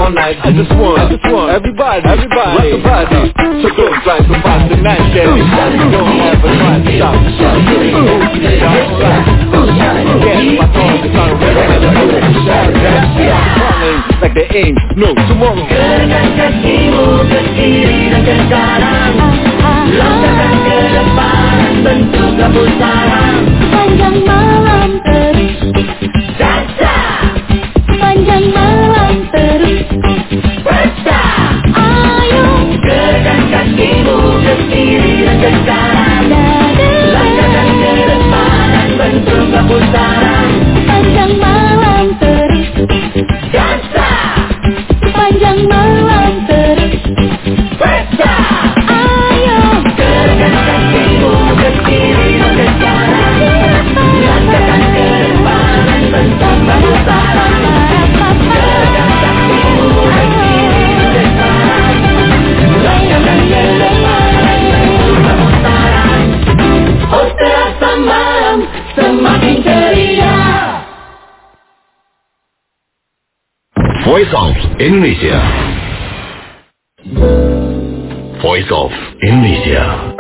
all night. I just want everybody, rock the body. So don't try to find the night, Daddy. Don't ever try to stop. Yes, my song is on the like the aim, no tomorrow. Gerakkan kakimu ke kiri dan ke kanan, langkahkan ke depan, bentuk kepusaran. Panjang malam terus Dansa, panjang malam terus bersa. ayo Gerakkan kakimu ke kiri dan ke kanan, langkahkan ke depan, bentuk kepusaran. panjang malam terus Dansa, panjang malam terus bersa. ayo Gerakkan kakimu ke kiri dan ke kanan, langkahkan ke depan, bentuk kepusaran. Gerakkan kakimu ke kiri dan ke kanan, langkahkan ke depan, bentuk kepusaran. Oh, terasa malam semakin ceria. Voice of Indonesia. Voice of Indonesia.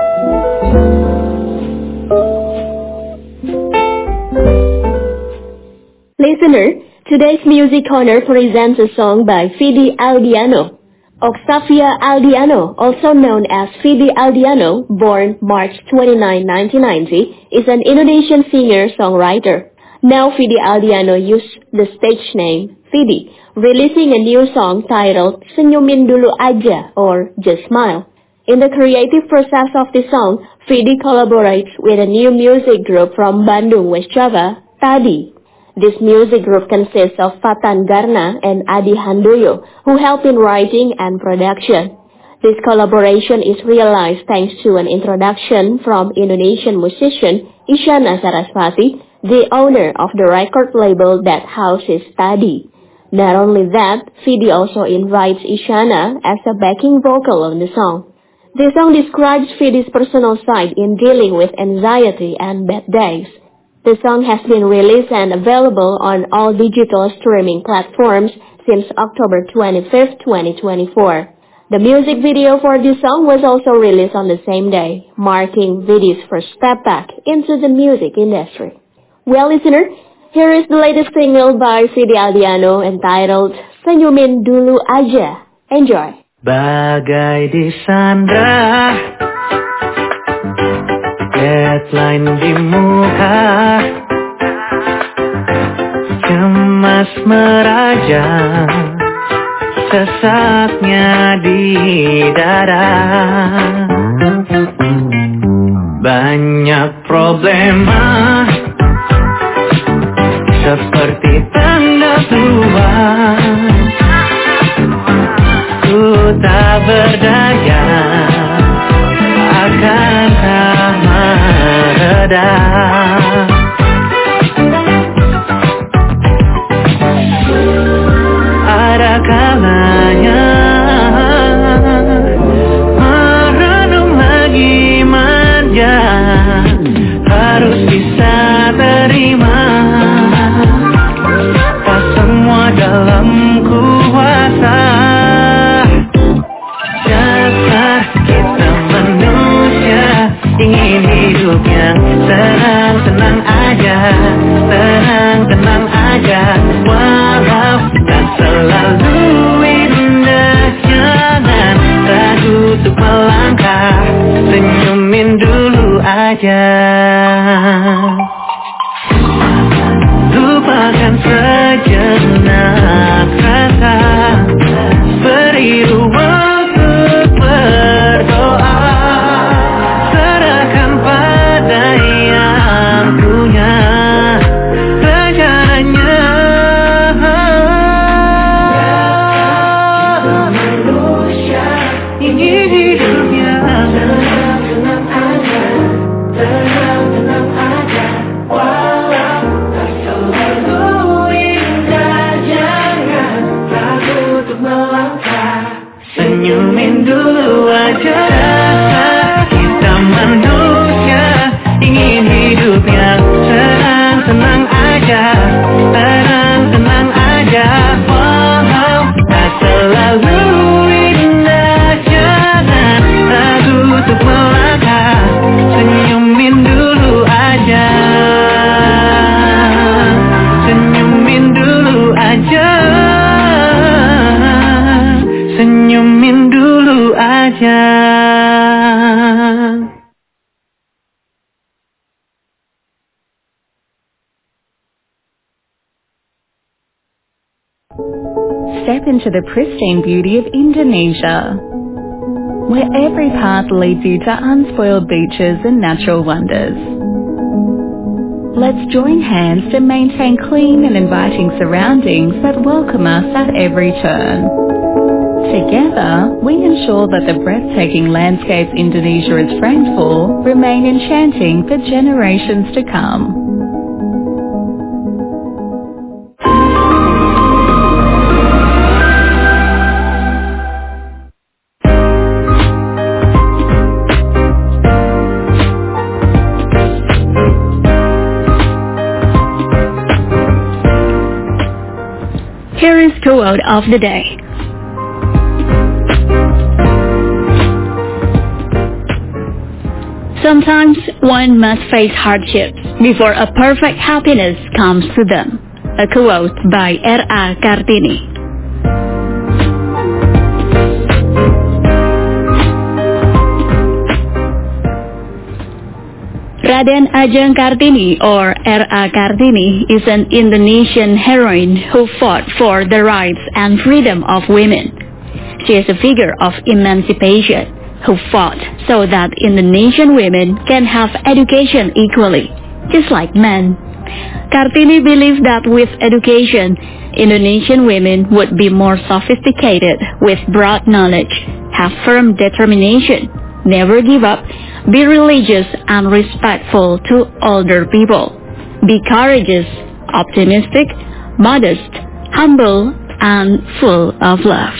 Listener, today's Music Corner presents a song by Fidi Aldiano. Octavia Aldiano, also known as Fidi Aldiano, born March 29, 1990, is an Indonesian singer-songwriter. Now Fidi Aldiano used the stage name Fidi, releasing a new song titled Senyumin Dulu Aja or Just Smile. In the creative process of the song, Fidi collaborates with a new music group from Bandung, West Java, Tadi. This music group consists of Fatan Garna and Adi Handoyo, who help in writing and production. This collaboration is realized thanks to an introduction from Indonesian musician Isyana Sarasvati, the owner of the record label that houses Tadi. Not only that, Fidi also invites Isyana as a backing vocal on the song. The song describes Fidi's personal side in dealing with anxiety and bad days. The song has been released and available on all digital streaming platforms since October 25, 2024. The music video for this song was also released on the same day, marking Fidi's first step back into the music industry. Well, listener, here is the latest single by Fidi Aldiano entitled Senyumin Dulu Aja. Enjoy. Bagai disandra, deadline di muka, cemas meraja, sesaknya di dada. Banyak problema, seperti tanda tuan. Ku tak berdaya, akankah mereda? Ada kalanya merenung lagi manja, harus bisa terima. Tak semua dalam kuasa. Dasar kita manusia ingin hidup yang tenang-tenang aja, tenang-tenang aja. Walau tak selalu indah, jangan ragu untuk melangkah. Senyumin dulu aja. Lupakan sejenak rasa, beri ruang untuk berdoa. Serahkan pada yang punya rencananya. Manusia ingin hidupnya tenang-tenang aja, tenang-tenang aja. Step into the pristine beauty of Indonesia, where every path leads you to unspoiled beaches and natural wonders. Let's join hands to maintain clean and inviting surroundings that welcome us at every turn. Together, we ensure that the breathtaking landscapes Indonesia is framed for remain enchanting for generations to come. Here is quote of the day. Sometimes one must face hardships before a perfect happiness comes to them. A quote by R.A. Kartini. Raden Ajeng Kartini, or R.A. Kartini, is an Indonesian heroine who fought for the rights and freedom of women. She is a figure of emancipation who fought so that Indonesian women can have education equally, just like men. Kartini believed that with education, Indonesian women would be more sophisticated with broad knowledge, have firm determination, never give up, be religious and respectful to older people, be courageous, optimistic, modest, humble, and full of love.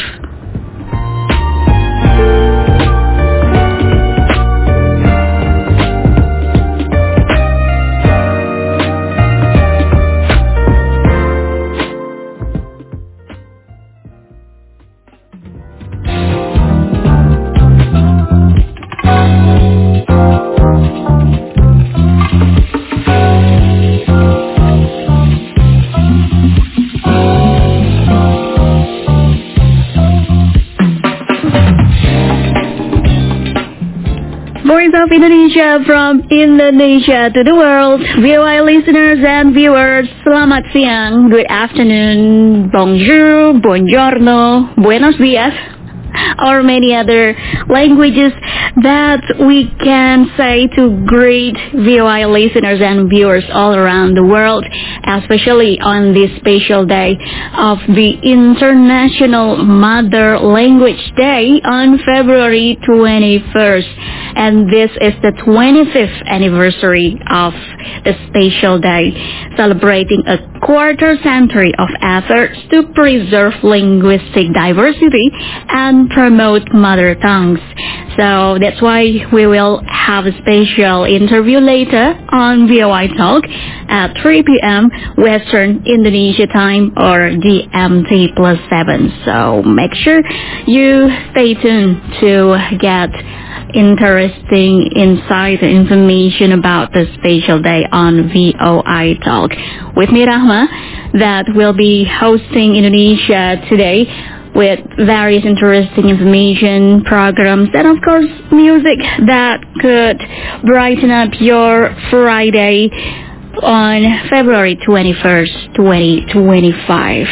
Voice of Indonesia from Indonesia to the world. VOA listeners and viewers, selamat siang, good afternoon, bonjour, buongiorno, buenos dias, or many other languages that we can say to great VOA listeners and viewers all around the world, especially on this special day of the International Mother Language Day on February 21st. And this is the 25th anniversary of the special day, celebrating a quarter century of efforts to preserve linguistic diversity and promote mother tongues. So that's why we will have a special interview later on VOI Talk at 3 p.m. Western Indonesia time or GMT +7. So make sure you stay tuned to get interesting insight information about the special day on VOI Talk. With me, Rahma, that will be hosting Indonesia today with various interesting information, programs, and of course music that could brighten up your Friday on February 21st, 2025.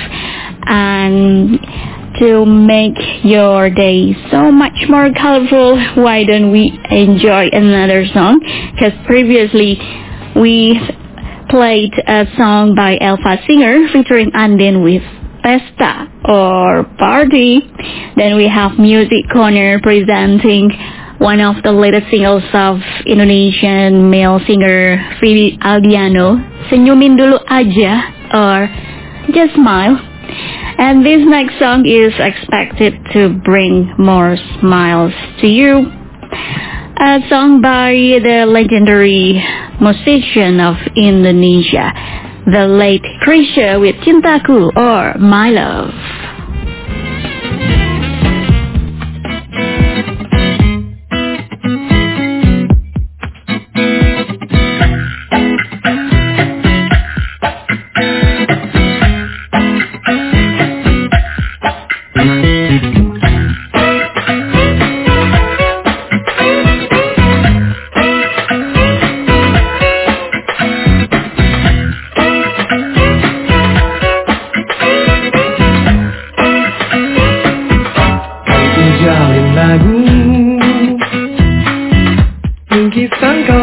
And to make your day so much more colorful, why don't we enjoy another song? Because previously we played a song by Elva Singer featuring Andin with Pesta or Party. Then we have Music Corner presenting one of the latest singles of Indonesian male singer Fidi Aldiano, Senyumin Dulu Aja or Just Smile. And this next song is expected to bring more smiles to you. A song by the legendary musician of Indonesia, the late Chrisye with Cintaku or My Love.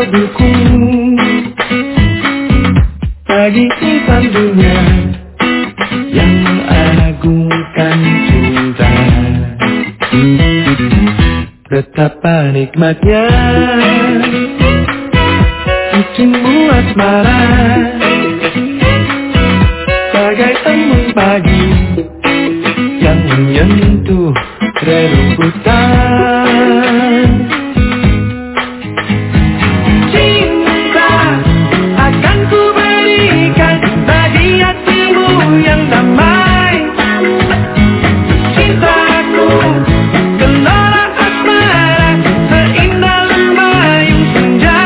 saldoku bagi insan dunia yang mengagungkan cinta. Betapa nikmatnya ujungmu asmara, bagai embun pagi yang menyentuh rerumputan. Cinta akan ku berikan bagi hatimu yang damai. Cintaku gelora asmara, seindah lembayung senja.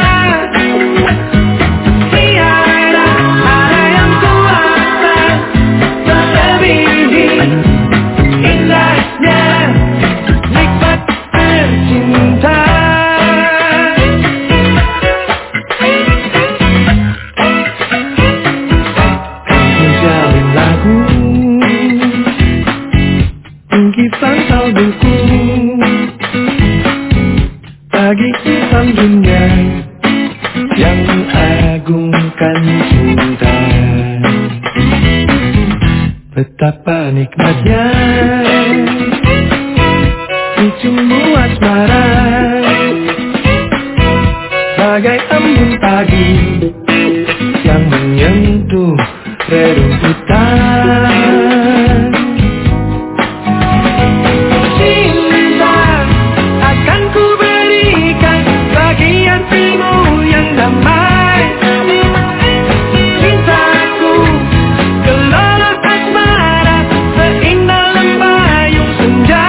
Tiada ada yang kuasa melebihi indahnya nikmat bercinta. Menjalin lagu bingkisan saldoku bagi insan dunia yang mengagungkan cinta. Betapa nikmatnya ujungmu asmara, bagai embun pagi yang menyentuh rerumputan. Cinta akan ku berikan bagi hatimu yang damai. Cintaku gelora asmara, seindah lembayung senja.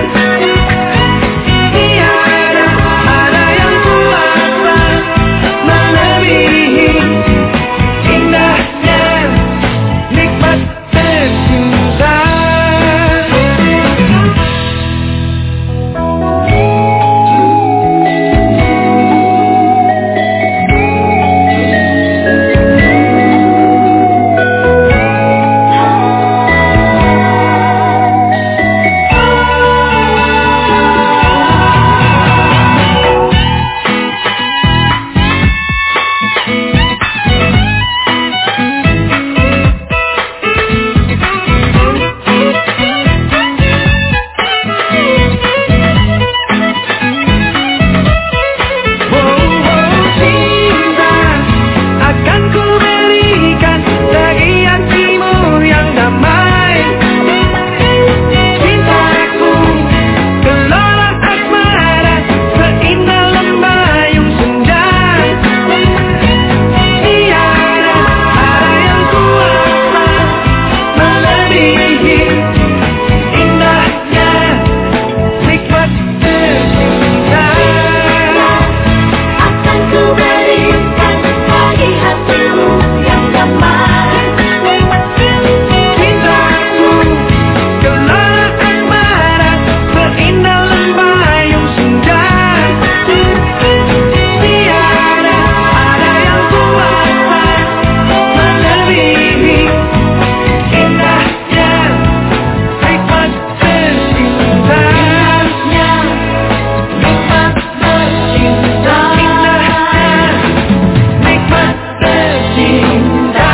Tiada ada yang kuasa melebihi indahnya nikmat bercinta. Cinta akan ku berikan bagi hatimu yang damai. Cintaku gelora asmara, seindah lembayung senja. Tiada ada yang kuasa melebihi indahnya nikmat bercinta. Akan ku berikan bagi hatimu yang damai. Cintaku gelora asmara, seindah lembayung senja. Tiada ada yang kuasa melebihi indahnya nikmat bercinta. Indahnya nikmat bercinta. Indahnya nikmat bercinta.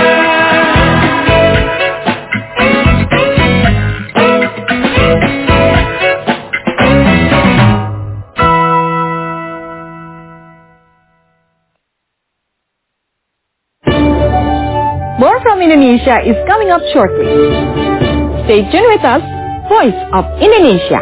More from Indonesia is coming up shortly. Stay tuned with us, Voice of Indonesia.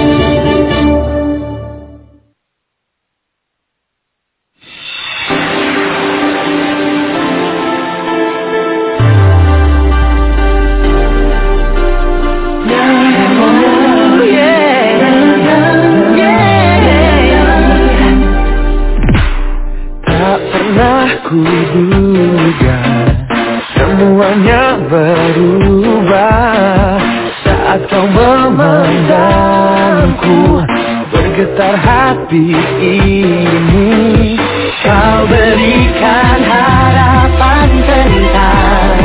Tak pernah ku duga semuanya berubah saat kau memandangku. Bergetar hati ini, kau berikan harapan tentang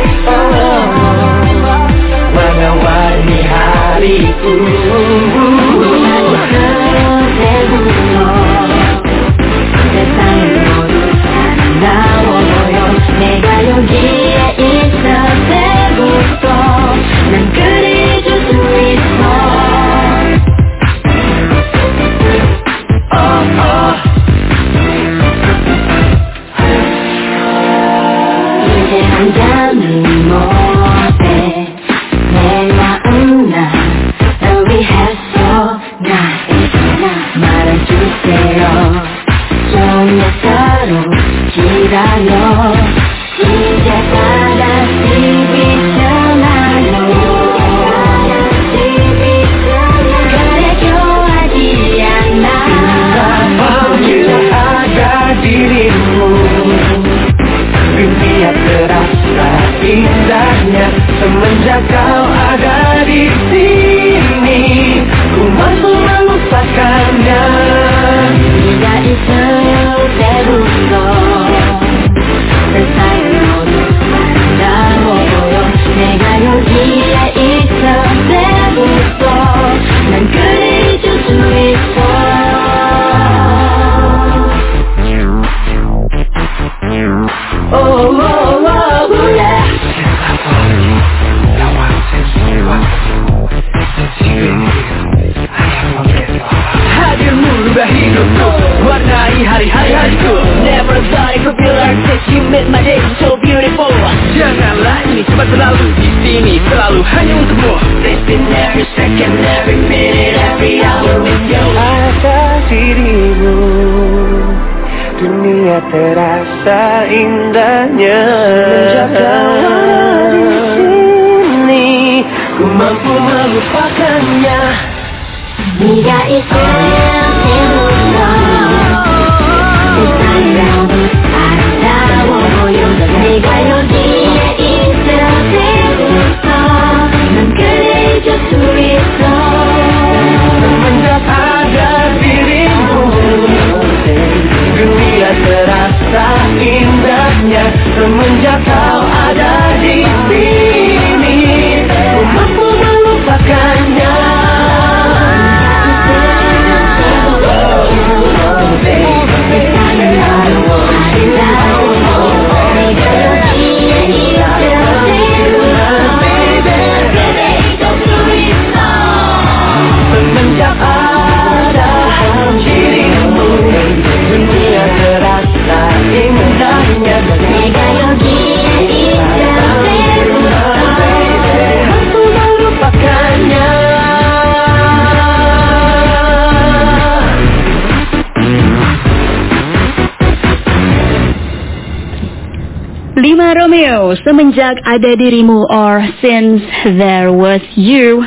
mewarnai hariku. Sayang girayo Sejak ada si bicara Karena Adiana Bila ada dirimu dunia terasa indahnya semenjak kau ada di sini. Ku mampu melupakannya. Hingga itu terusno Tersayon Damoyo 내가 여기에 있어 내부터 난 그래 잊을 수 있어 Oh, oh, oh, yeah. 하dirmu rubah hidupku, warnai hari-hariku. Never thought I could feel like this. You made my day so beautiful. Janganlah ini cepat berlalu, di sini selalu hanya untukmu. Living every second, every minute, every hour with you. Ada dirimu, dunia terasa indahnya semenjak kau ada di sini. Ku mampu melupakannya. 네가 있으면 내부터 세상이 너무 아름다워요 내가 여기에 있을 때부터 난 그래 잊을 수 있어 Semenjak ada dirimu, dunia terasa indahnya semenjak kau ada di sini. Ku mampu melupakannya. Semenjak ada dirimu, dunia terasa indahnya. 내가 여기에 있을 때부터 mampu melupakannya. Lima Romeo, semenjak ada dirimu, or since there was you.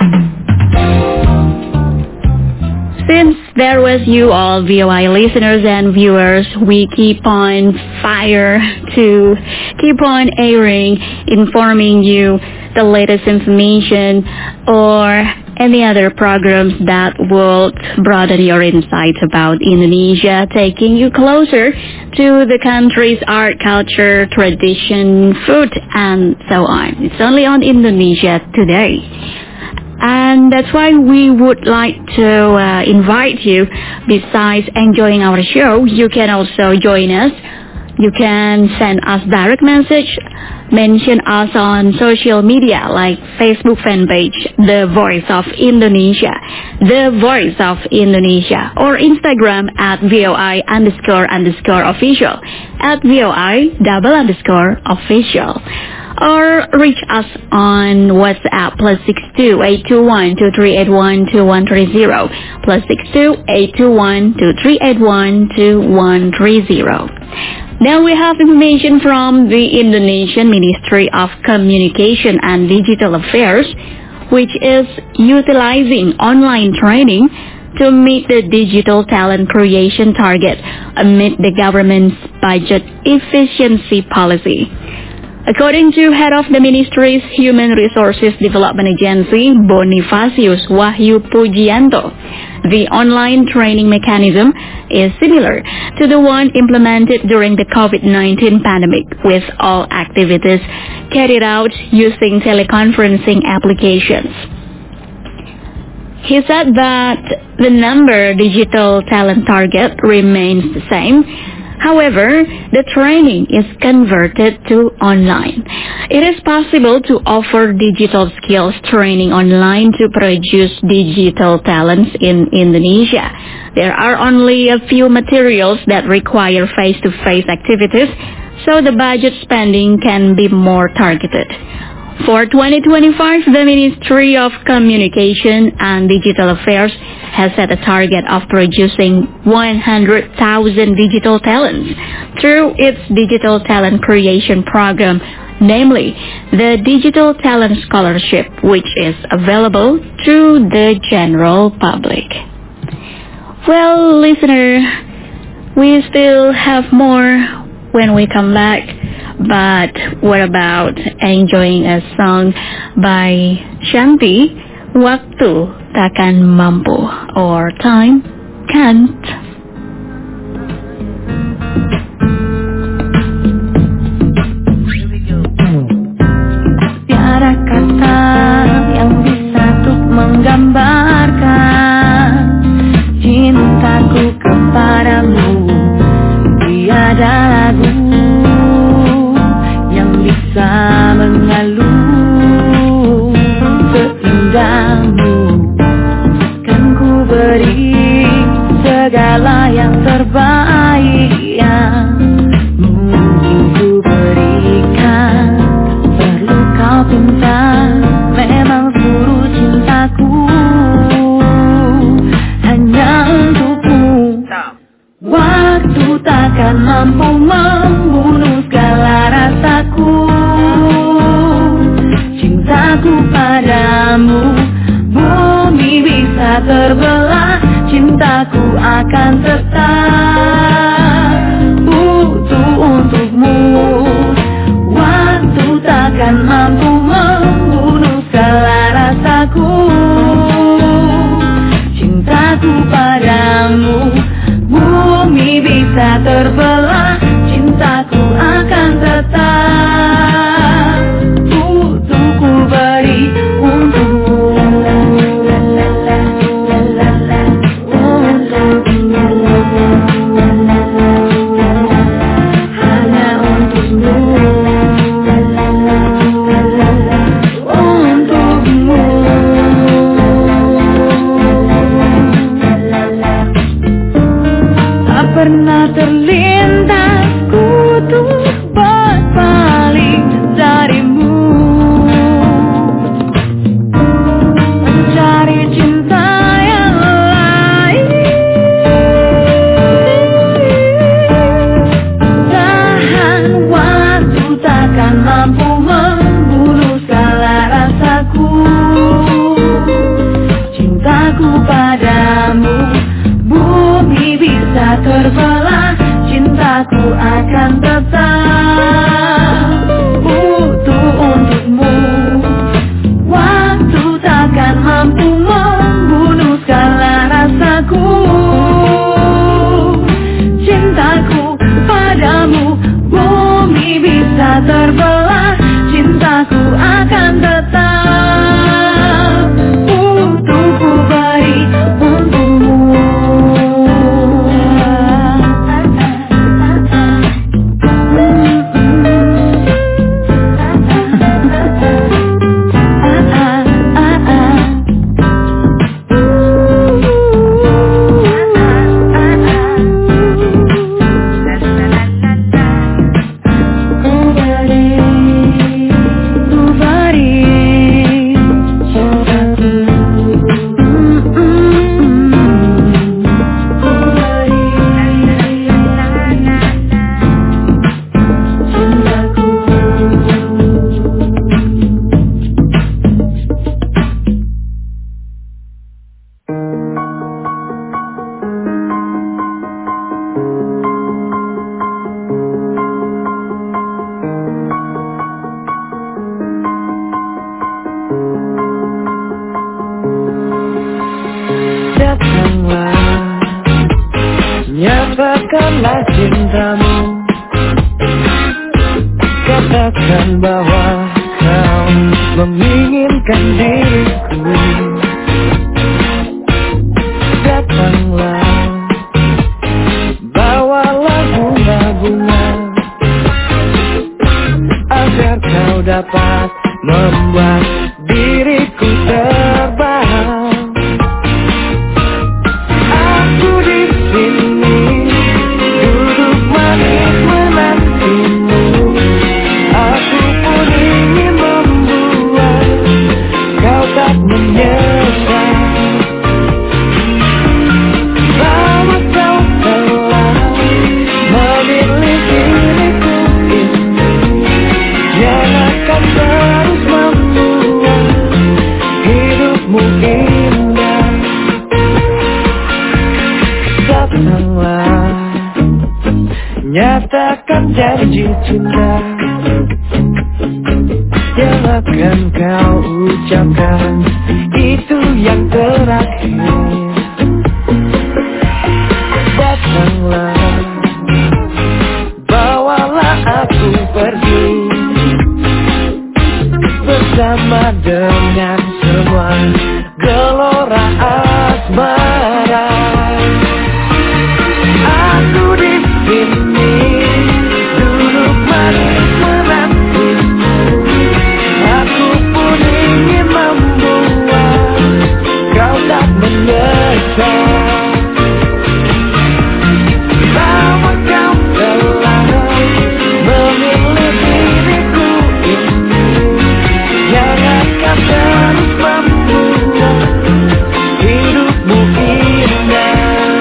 Since there was you, all VOI listeners and viewers, we keep on fire to keep on airing, informing you the latest information or any other programs that will broaden your insight about Indonesia, taking you closer to the country's art, culture, tradition, food, and so on. It's only on Indonesia Today. And that's why we would like to invite you, besides enjoying our show, you can also join us. You can send us direct message, mention us on social media like Facebook fan page, The Voice of Indonesia, The Voice of Indonesia, or Instagram at VOI__official, at VOI_official. Or reach us on WhatsApp +62 821 2381 2130, +62 821 2381 2130. Now we have information from the Indonesian Ministry of Communication and Digital Affairs, which is utilizing online training to meet the digital talent creation target amid the government's budget efficiency policy. According to head of the ministry's Human Resources Development Agency, Bonifasius Wahyu Pujianto, the online training mechanism is similar to the one implemented during the COVID-19 pandemic, with all activities carried out using teleconferencing applications. He said that the digital talent target remains the same. However, the training is converted to online. It is possible to offer digital skills training online to produce digital talents in Indonesia. There are only a few materials that require face-to-face activities, so the budget spending can be more targeted. For 2025, the Ministry of Communication and Digital Affairs has set a target of producing 100,000 digital talents through its digital talent creation program, namely the Digital Talent Scholarship, which is available to the general public. Well, listener, we still have more when we come back, but what about enjoying a song by Shanti, Waktu Takkan Mampu, or Time Can't. Tiada kata yang bisa untuk menggambarkan cintaku kepadamu. Tiada lagu yang bisa mengalun seindahmu. Kan ku beri segala yang terbaik yang mungkin ku berikan. Perlu kau pinta, memang seluruh cintaku hanya untukmu. Waktu takkan mampu membunuh segala rasaku. Cintaku padamu, bumi bisa terbelah, cintaku akan tetap utuh untukmu. Waktu takkan mampu membunuh segala rasaku. Cintaku padamu, bumi bisa terbelah, cintaku akan tetap utuh ku beri untukmu. Hanya untukmu, untukmu. Tak pernah terlintas kutu berpaling darimu, mencari cinta yang lain. Tahan waktu takkan mampu membunuh segala rasaku. Cintaku padamu, bumi bisa terbelah, cintaku akan tetap utuh untukmu. Waktu takkan mampu membunuh segala rasaku. Cintaku padamu, bumi bisa terbelah, cintaku akan tetap utuh ku beri untukmu. Nyatakanlah cintamu, katakan bahwa kau menginginkan diriku. Datanglah, bawalah bunga-bunga, agar kau dapat membuat diriku terbang. Aku di sini duduk manis menantimu. Aku pun ingin membuat kau tak menyesal. dan janji cinta yang akan kau ucapkan, itu yang terakhir. Datanglah, bawalah aku pergi bersama dengan semua gelora asmara. Aku di sini duduk manis menantimu. Aku pun ingin membuat kau tak menyesal. Bahwa kau telah memilih diriku ini, yang akan terus membuat hidupmu indah.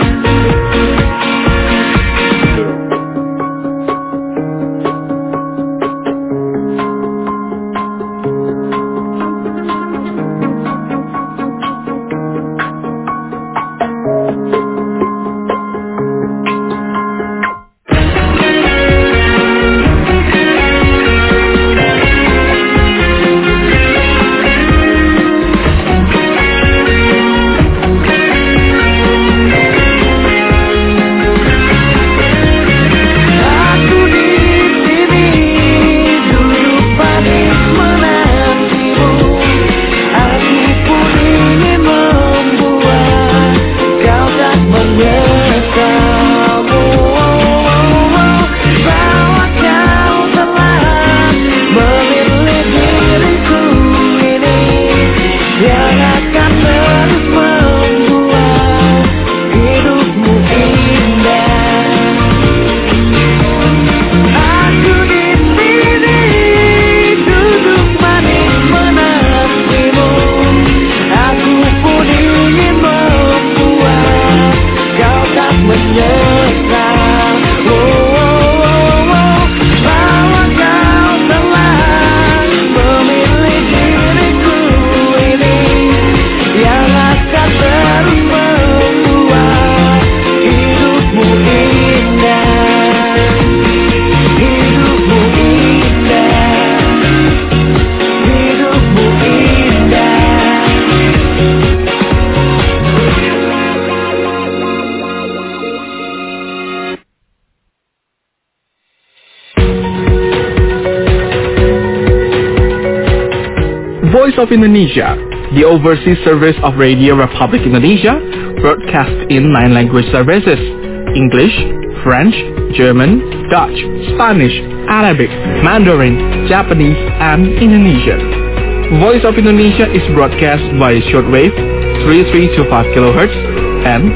Voice of Indonesia, the overseas service of Radio Republic Indonesia, broadcast in 9 language services: English, French, German, Dutch, Spanish, Arabic, Mandarin, Japanese, and Indonesian. Voice of Indonesia is broadcast via shortwave 3325 kHz and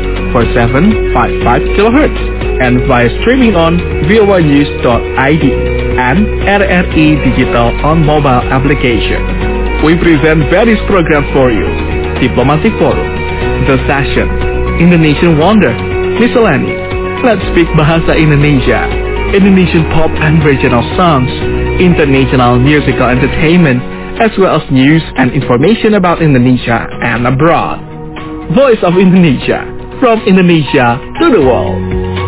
4755 kHz, and via streaming on voanews.id and RRI Digital on mobile application. We present various programs for you: Diplomatic Forum, The Session, Indonesian Wonder, Miscellaneous, Let's Speak Bahasa Indonesia, Indonesian pop and regional songs, international musical entertainment, as well as news and information about Indonesia and abroad. Voice of Indonesia, from Indonesia to the world.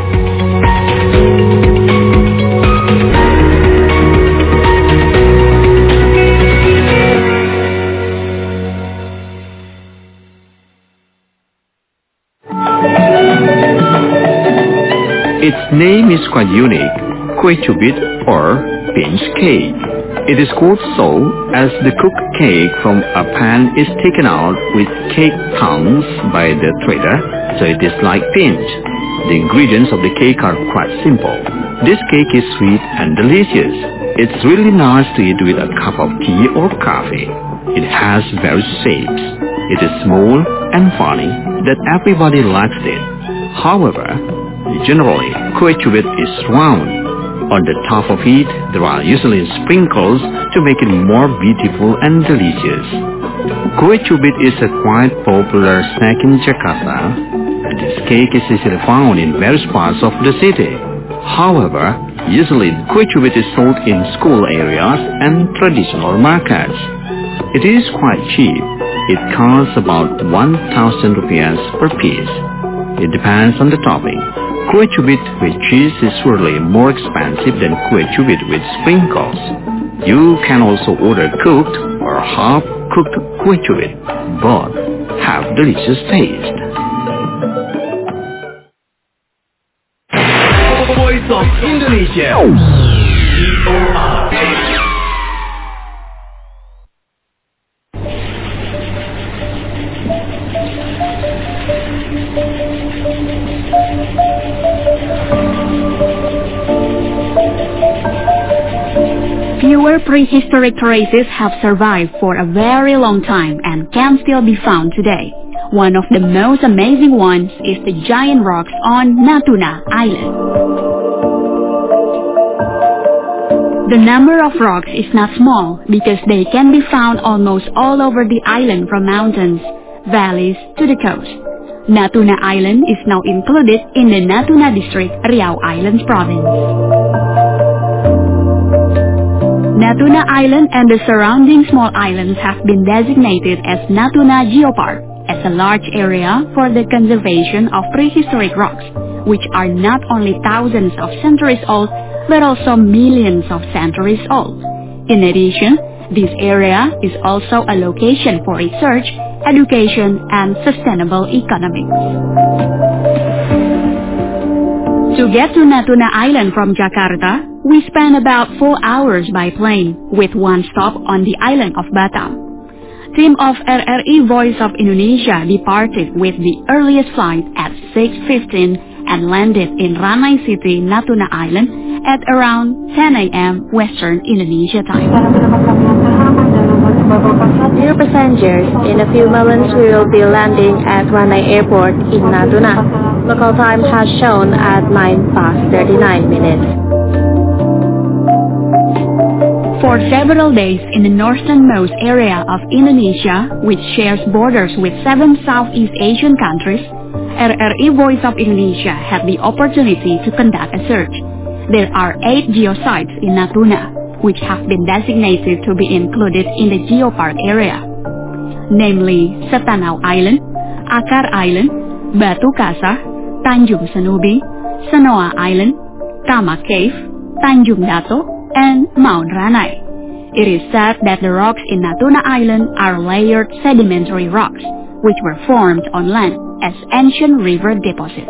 Its name is quite unique, kue cubit or pinch cake. It is called so as the cooked cake from a pan is taken out with cake tongs by the trader, so it is like pinch. The ingredients of the cake are quite simple. This cake is sweet and delicious. It's really nice to eat with a cup of tea or coffee. It has various shapes. It is small and funny that everybody likes it. However, generally, kue cubit is round. On the top of it, there are usually sprinkles to make it more beautiful and delicious. Kue cubit is a quite popular snack in Jakarta. This cake is easily found in various parts of the city. However, usually kue cubit is sold in school areas and traditional markets. It is quite cheap. It costs about 1,000 rupiah per piece. It depends on the topping. kue cubit with cheese is surely more expensive than kue cubit with sprinkles. You can also order cooked or half-cooked kue cubit. Both have delicious taste. Voice of Indonesia. Fewer prehistoric traces have survived for a very long time and can still be found today. One of the most amazing ones is the giant rocks on Natuna Island. The number of rocks is not small because they can be found almost all over the island from mountains, valleys to the coast. Natuna Island is now included in the Natuna District, Riau Islands Province. Natuna Island and the surrounding small islands have been designated as Natuna Geopark as a large area for the conservation of prehistoric rocks, which are not only thousands of centuries old, but also millions of centuries old. In addition, this area is also a location for research, education, and sustainable economics. To get to Natuna Island from Jakarta, we spent about 4 hours by plane, with one stop on the island of Batam. Team of RRI Voice of Indonesia departed with the earliest flight at 6:15 and landed in Ranai City, Natuna Island at around 10 a.m. Western Indonesia time. Dear passengers, in a few moments we will be landing at Ranai Airport in Natuna. Local time has shown at 9:39. For several days in the northernmost area of Indonesia, which shares borders with 7 Southeast Asian countries, RRI Voice of Indonesia had the opportunity to conduct a search. There are 8 geosites in Natuna, which have been designated to be included in the Geopark area, namely Setanau Island, Akar Island, Batu Kasah, Tanjung Senubi, Senoa Island, Kama Cave, Tanjung Dato, and Mount Ranai. It is said that the rocks in Natuna Island are layered sedimentary rocks, which were formed on land as ancient river deposits.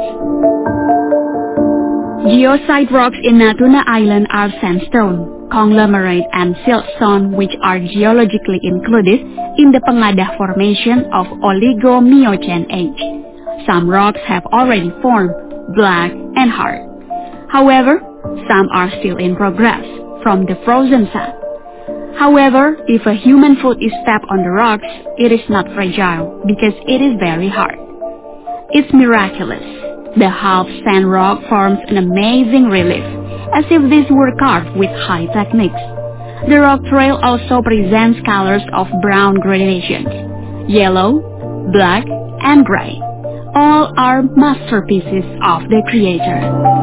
Geosite rocks in Natuna Island are sandstone, conglomerate, and siltstone, which are geologically included in the Pengadah Formation of Oligo-Miocene age. Some rocks have already formed, black and hard. However, some are still in progress from the frozen sand. However, if a human foot is stepped on the rocks, it is not fragile because it is very hard. It's miraculous. The half sand rock forms an amazing relief, as if these were carved with high techniques. The rock trail also presents colors of brown gradations, yellow, black, and gray. All are masterpieces of the Creator.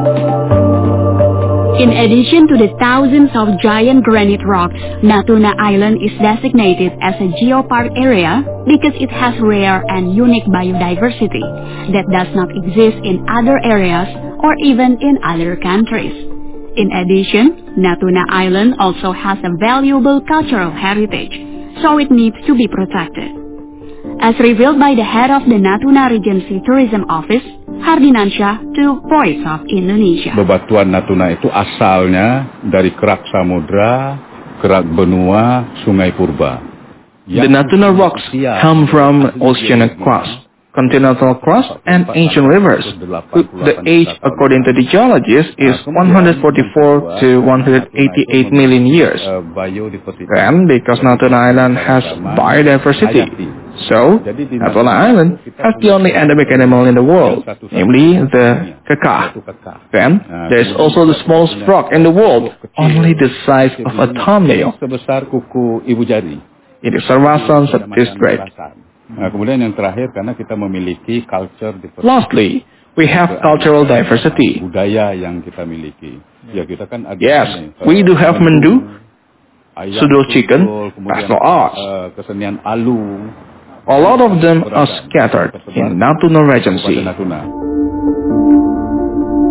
In addition to the thousands of giant granite rocks, Natuna Island is designated as a geopark area because it has rare and unique biodiversity that does not exist in other areas or even in other countries. In addition, Natuna Island also has a valuable cultural heritage, so it needs to be protected. As revealed by the head of the Natuna Regency Tourism Office, Hardinansyah, to Voice of Indonesia. Bebatuan Natuna itu asalnya dari kerak samudra, kerak benua, sungai purba. The Natuna rocks come from oceanic crust, continental crust, and ancient rivers. The age, according to the geologists, is 144 to 188 million years. And because Natuna Island has biodiversity, so Natuna Island has the only endemic animal in the world, namely the kekah. Then there is also the smallest frog in the world, only the size of a thumbnail. It is Sarvasan District. Kemudian yang terakhir karena kita memiliki culture diversity. Lastly, we have cultural diversity. Budaya yang kita miliki. Ya, kita kan ada. Yes, we do have Mendu, Sudol chicken, pastoral arts. Kesenian Alu. A lot of them are scattered in Natuna Regency.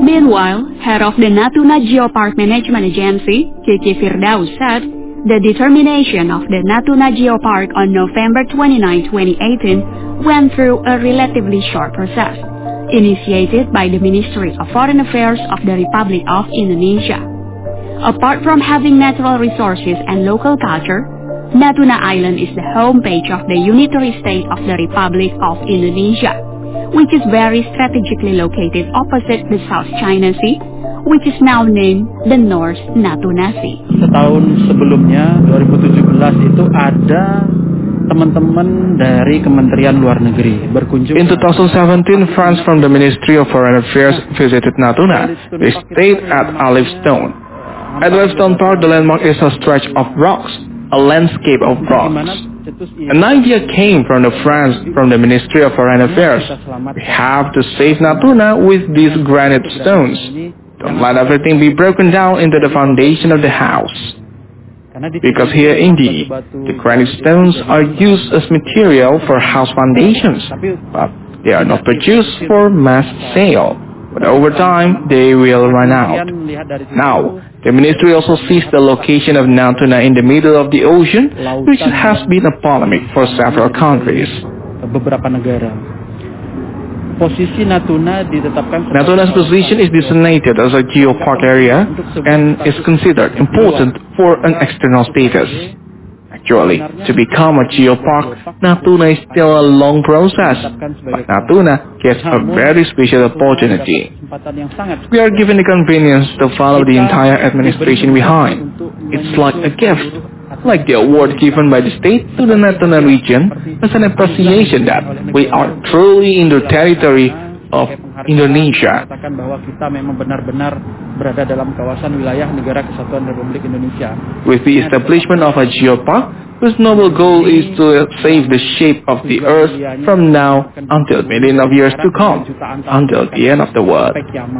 Meanwhile, head of the Natuna Geopark Management Agency, Kiki Firdaus, said the determination of the Natuna Geopark on November 29, 2018 went through a relatively short process, initiated by the Ministry of Foreign Affairs of the Republic of Indonesia. Apart from having natural resources and local culture, Natuna Island is the home page of the unitary state of the Republic of Indonesia, which is very strategically located opposite the South China Sea, which is now named the North Natuna Sea. Setahun sebelumnya, 2017 itu ada teman-teman dari Kementerian Luar Negeri berkunjung. In 2017, friends from the Ministry of Foreign Affairs visited Natuna. They stayed at Olive Stone. At Olive Stone Park, the landmark is a stretch of rocks, a landscape of rocks. An idea came from the friends from the Ministry of Foreign Affairs. We have to save Natuna with these granite stones. Don't let everything be broken down into the foundation of the house. Because here indeed, the granite stones are used as material for house foundations, but they are not produced for mass sale. But over time, they will run out. Now, the ministry also sees the location of Natuna in the middle of the ocean, which has been a polemic for several countries. Natuna's position is designated as a geopark area and is considered important for an external status. Actually, to become a geopark, Natuna is still a long process, but Natuna gets a very special opportunity. We are given the convenience to follow the entire administration behind. It's like a gift, like the award given by the state to the Natuna region as an appreciation that we are truly in the territory of Indonesia. With the establishment of a geopark, whose noble goal is to save the shape of the earth from now until millions of years to come, until the end of the world.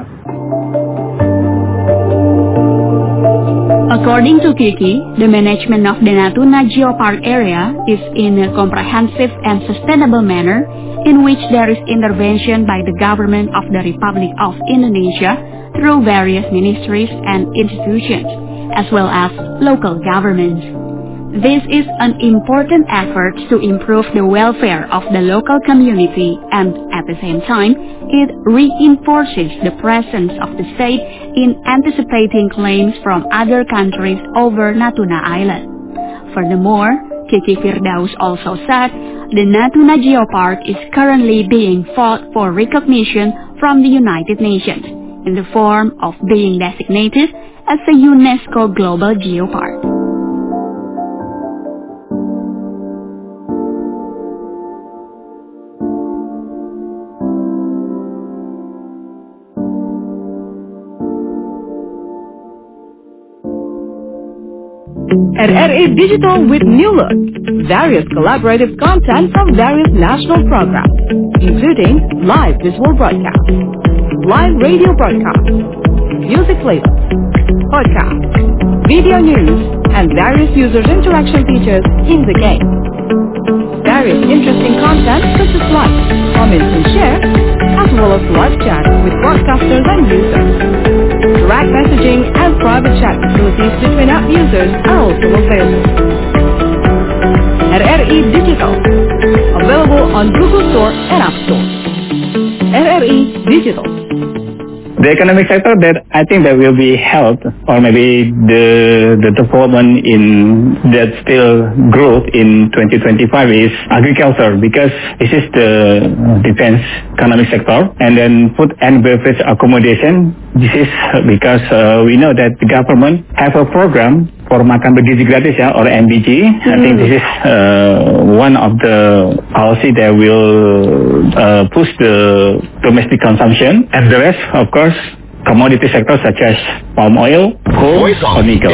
According to Kiki, the management of the Natuna Geopark area is in a comprehensive and sustainable manner in which there is intervention by the government of the Republic of Indonesia through various ministries and institutions, as well as local governments. This is an important effort to improve the welfare of the local community, and at the same time, it reinforces the presence of the state in anticipating claims from other countries over Natuna Island. Furthermore, Kiki Firdaus also said the Natuna Geopark is currently being fought for recognition from the United Nations in the form of being designated as a UNESCO Global Geopark. RRI Digital with new look. Various collaborative content from various national programs, including live visual broadcasts, live radio broadcasts, music playlists, podcasts, video news, and various users interaction features in the game. Various interesting content such as like, comments and share, as well as live chat with broadcasters and users. Direct messaging and private chat facilities between app users are also available. RRI Digital, available on Google Store and App Store. RRI Digital. The economic sector that I think that will be helped, or maybe the development in that still growth in 2025 is agriculture, because this is the defense economic sector, and then food and beverage accommodation. This is because we know that the government have a program for makan bergizi gratis, or MBG. I think this is one of the policy that will push the domestic consumption, and the rest, of course, commodity sectors such as palm oil, coal, or nickel.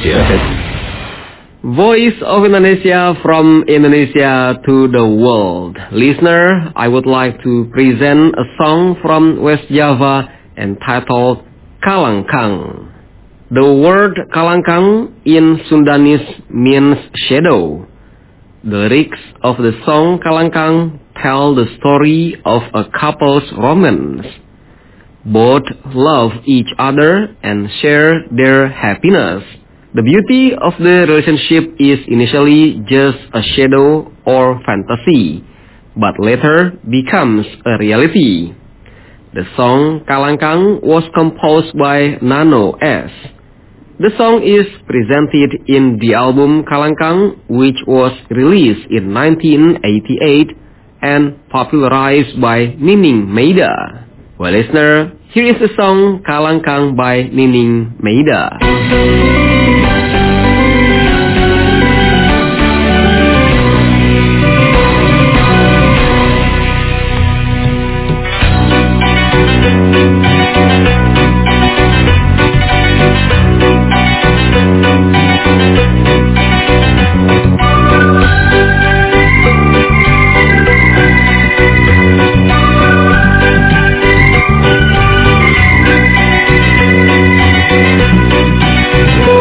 Voice of Indonesia from Indonesia to the world. Listener, I would like to present a song from West Java entitled Kalangkang. The word Kalangkang in Sundanese means shadow. The lyrics of the song Kalangkang tell the story of a couple's romance. Both love each other and share their happiness. The beauty of the relationship is initially just a shadow or fantasy, but later becomes a reality. The song Kalangkang was composed by Nano S. The song is presented in the album Kalangkang, which was released in 1988 and popularized by Nining Meida. Well, listener, here is the song Kalangkang by Nining Meida. Oh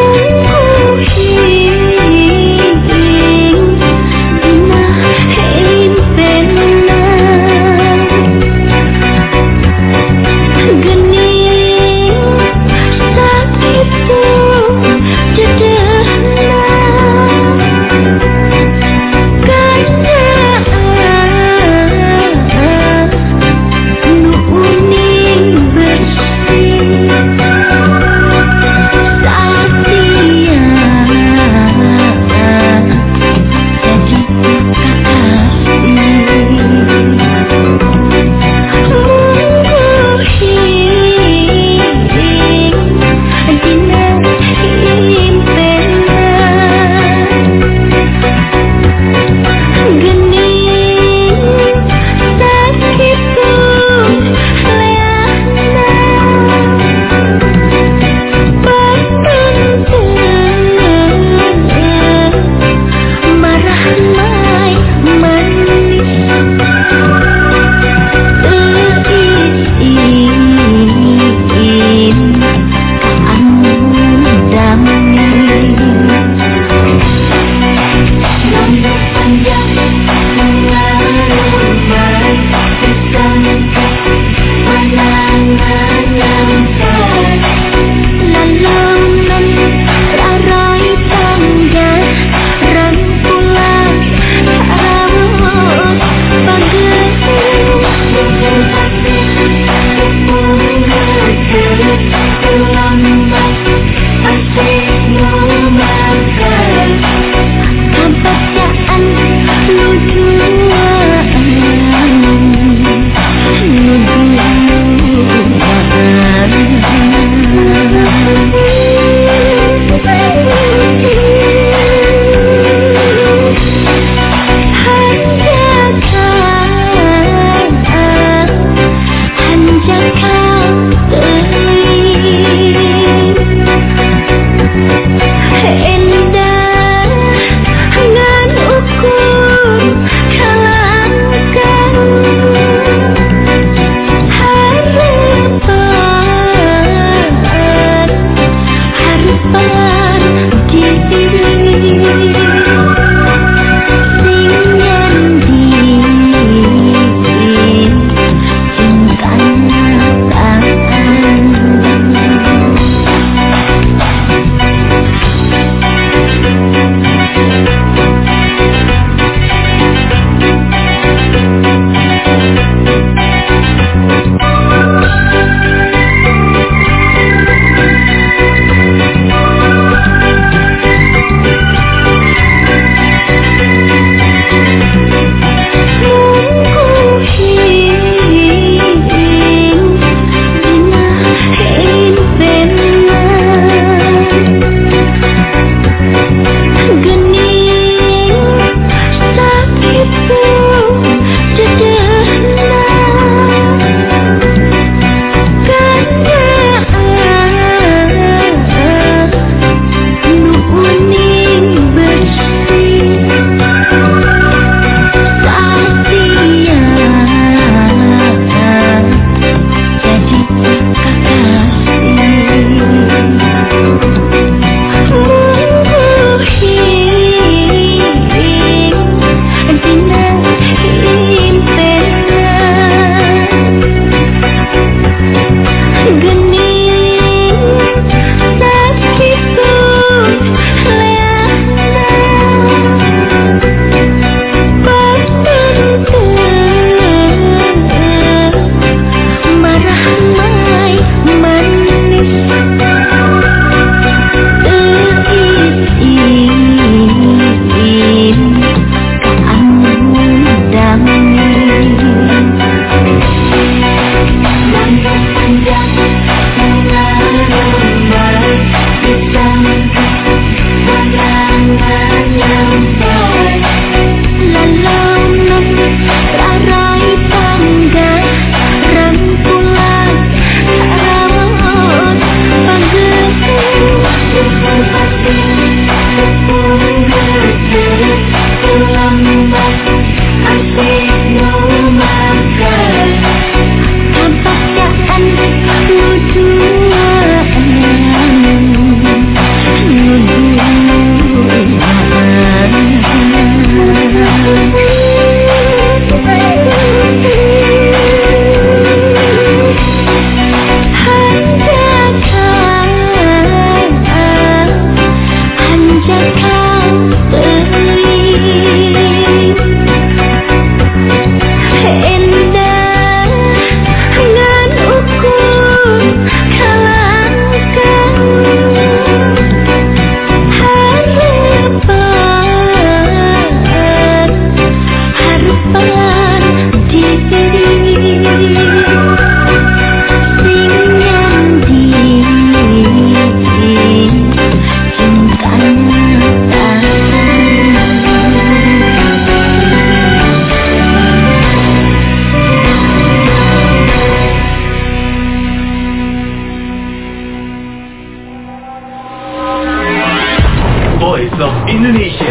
Voice of Indonesia.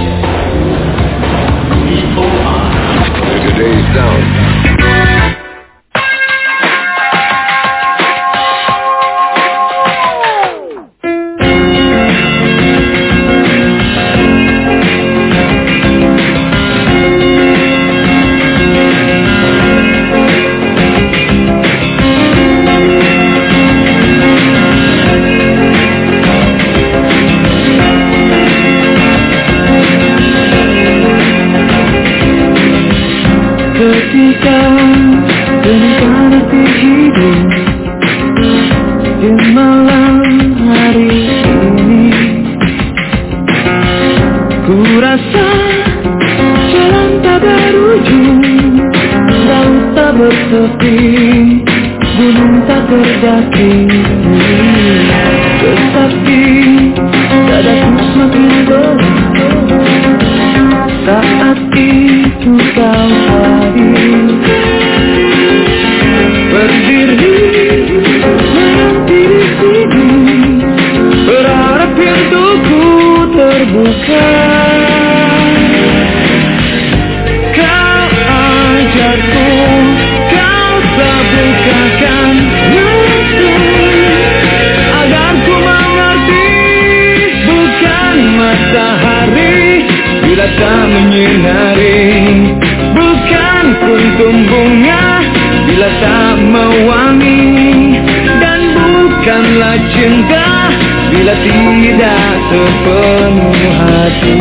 VOA. Today's sound. Ketika dengan hati hidup di malam hari ini, ku rasa jalan tak berujung, laut tak bertepi, gunung tak terdaki. Tetapi dadaku semakin berat saat itu kau hadir, berdiri menanti di sini, berharap pintuku terbuka. Kau ajarku, kau terbukakan mata agar ku mengerti, bukan matahari bila tak menyinari, bukan kuntum bunga bila tak mewangi, dan bukanlah cinta bila tidak sepenuh hati.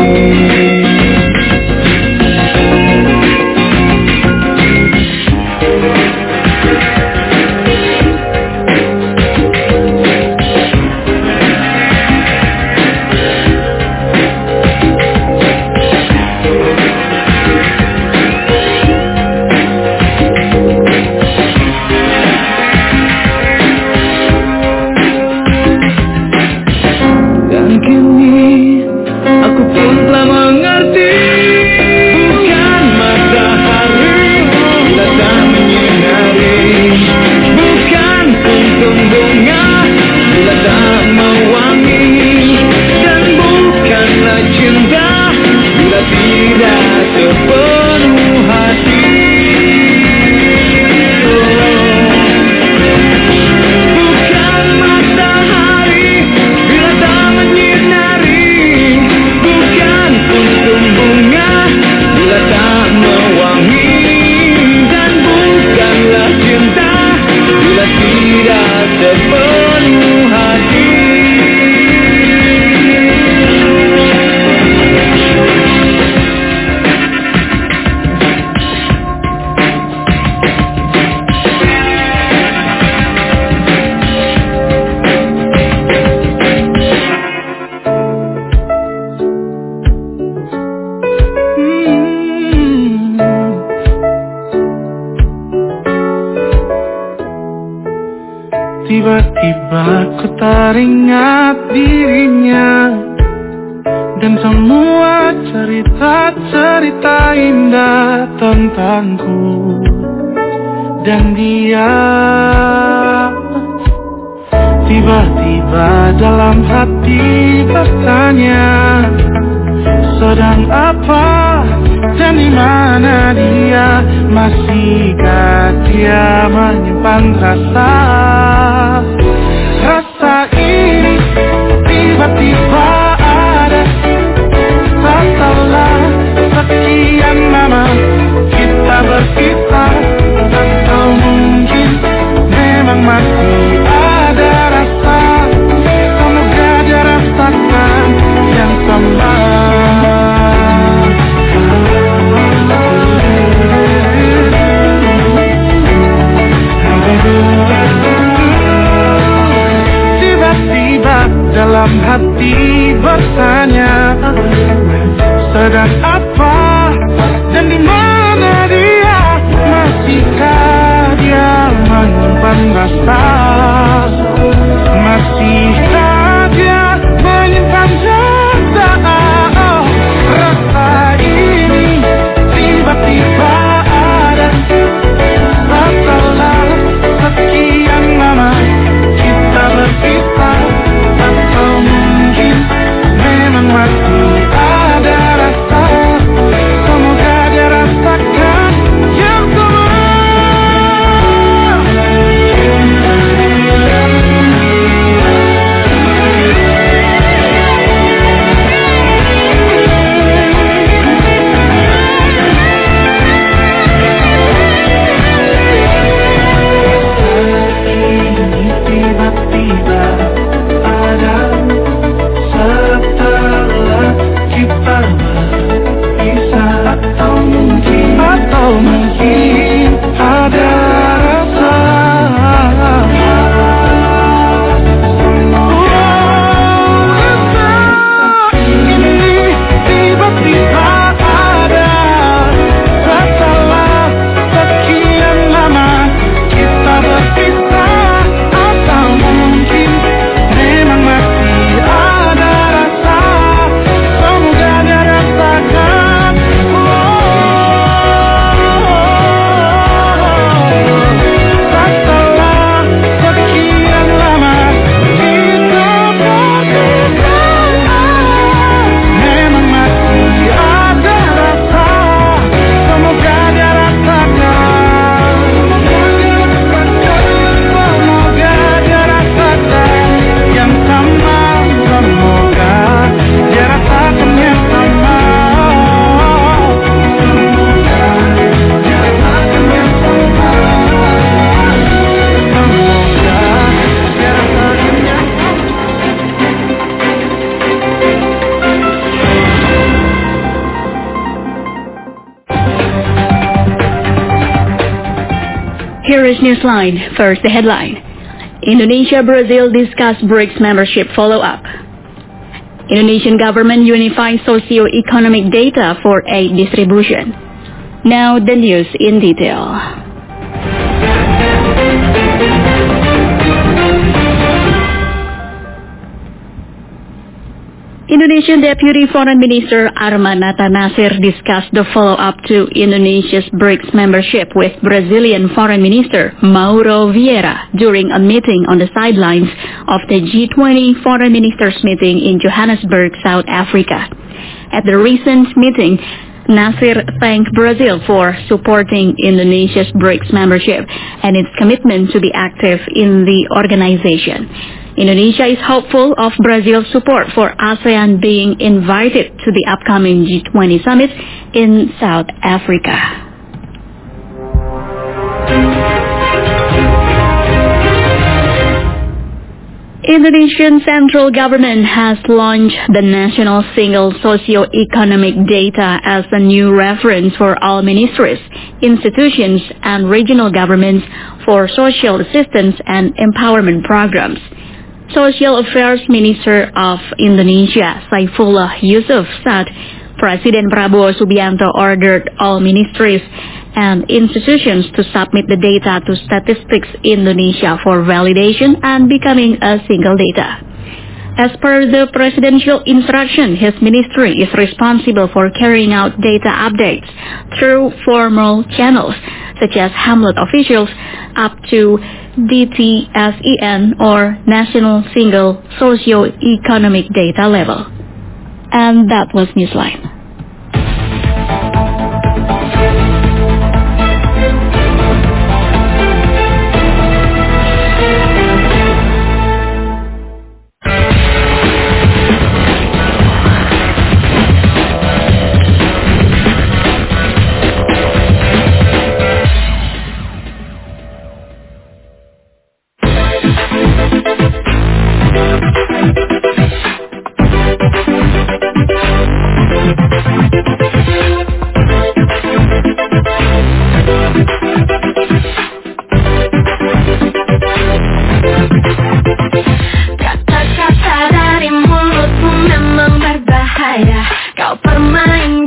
Tiba-tiba ku teringat dirinya, dan semua cerita-cerita indah tentangku dan dia. Tiba-tiba dalam hati bertanya, sedang apa dan di mana dia? Masihkah dia menyimpan rasa? Rasa ini tiba-tiba ada setelah sekian lama kita berpisah. Atau mungkin memang masih ada rasa, semoga dia rasakan yang sama. Tiba-tiba dalam hati bertanya, sedang apa dan di mana dia? Masihkah dia menyimpan rasa? Masihkah dia menyimpan rasa? Oh, rasa ini tiba-tiba ada setelah sekian lama kita berpisah. Atau mungkin memang masih Here is Newsline. First, the headline. Indonesia-Brazil discuss BRICS membership follow-up. Indonesian government unifies socio-economic data for aid distribution. Now the news in detail. Indonesian Deputy Foreign Minister Arman Hatta Nasir discussed the follow-up to Indonesia's BRICS membership with Brazilian Foreign Minister Mauro Vieira during a meeting on the sidelines of the G20 Foreign Ministers meeting in Johannesburg, South Africa. At the recent meeting, Nasir thanked Brazil for supporting Indonesia's BRICS membership and its commitment to be active in the organization. Indonesia is hopeful of Brazil's support for ASEAN being invited to the upcoming G20 summit in South Africa. Indonesian central government has launched the National Single Socio-Economic Data as a new reference for all ministries, institutions, and regional governments for social assistance and empowerment programs. Social Affairs Minister of Indonesia, Saifullah Yusuf, said President Prabowo Subianto ordered all ministries and institutions to submit the data to Statistics Indonesia for validation and becoming a single data. As per the presidential instruction, his ministry is responsible for carrying out data updates through formal channels, such as Hamlet officials, up to DTSEN or National Single Socio-Economic Data level. And that was Newsline. Kata-kata dari mulutmu memang berbahaya. Kau permainkan